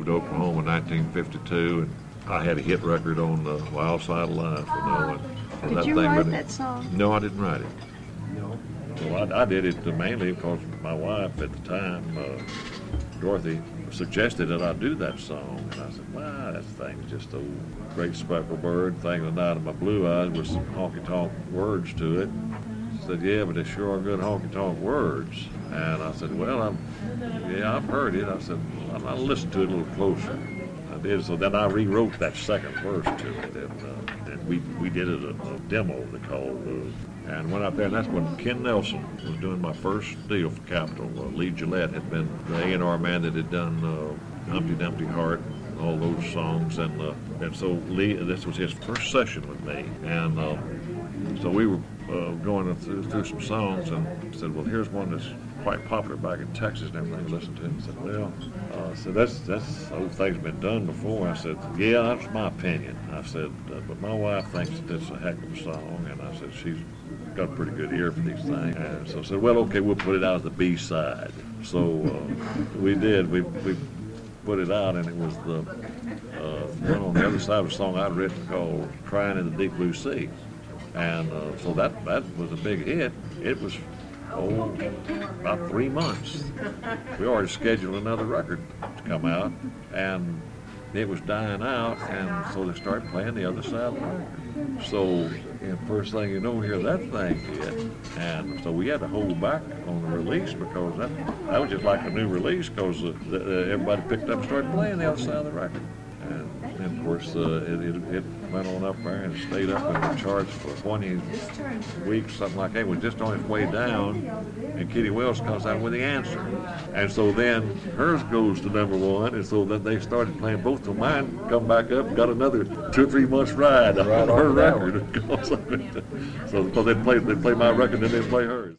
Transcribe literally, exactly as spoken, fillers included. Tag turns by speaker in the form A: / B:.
A: moved to Oklahoma in nineteen fifty-two, and I had a hit record on the Wild Side of Life, you know. And, and
B: Did
A: that
B: you
A: thing
B: write
A: really,
B: that song?
A: No, I didn't write it.
C: No.
A: Well, I, I did it mainly because my wife at the time, uh, Dorothy, suggested that I do that song. And I said, wow, that thing's just a great speckled bird thing. The night of my blue eyes with some honky-tonk words to it. She said, yeah, but they sure are good honky-tonk words. And I said, well, I'm, yeah, I've heard it. I said, well, I'll listen to it a little closer. I did. So then I rewrote that second verse to it. And, uh, and we, we did it a, a demo, they called it. And went out there, and that's when Ken Nelson was doing my first deal for Capitol. Uh, Lee Gillette had been the A and R man that had done uh, Humpty Dumpty Heart, and all those songs, and uh, and so Lee, this was his first session with me, and uh, so we were uh, going through, through some songs, and said, well, here's one that's quite popular back in Texas and everything. Listened to it and said, well, uh, so that's that's old thing's been done before. I said, yeah, that's my opinion. I said, uh, but my wife thinks that's a heck of a song, and I said she's got a pretty good ear for these things. And so I said, well, okay, we'll put it out as the B side. So uh, we did. We we put it out, and it was the uh, one on the other side of a song I'd written called "Crying in the Deep Blue Sea," and uh, so that that was a big hit. It was oh about three months. We already scheduled another record to come out, and it was dying out, and so they started playing the other side of the record. So, and first thing you know, here that thing hit, and so we had to hold back on the release because that, that was just like a new release because uh, the, uh, everybody picked up and started playing the other side of the record. And, and of course, uh, it, it, it went on up there and stayed up in the charts for twenty weeks, something like that. It was just on its way down, and Kitty Wells comes out with the answer. And so then hers goes to number one, and so then they started playing both. So mine come back up and got another two or three months ride on her record. So because they play, they play my record, then they play hers.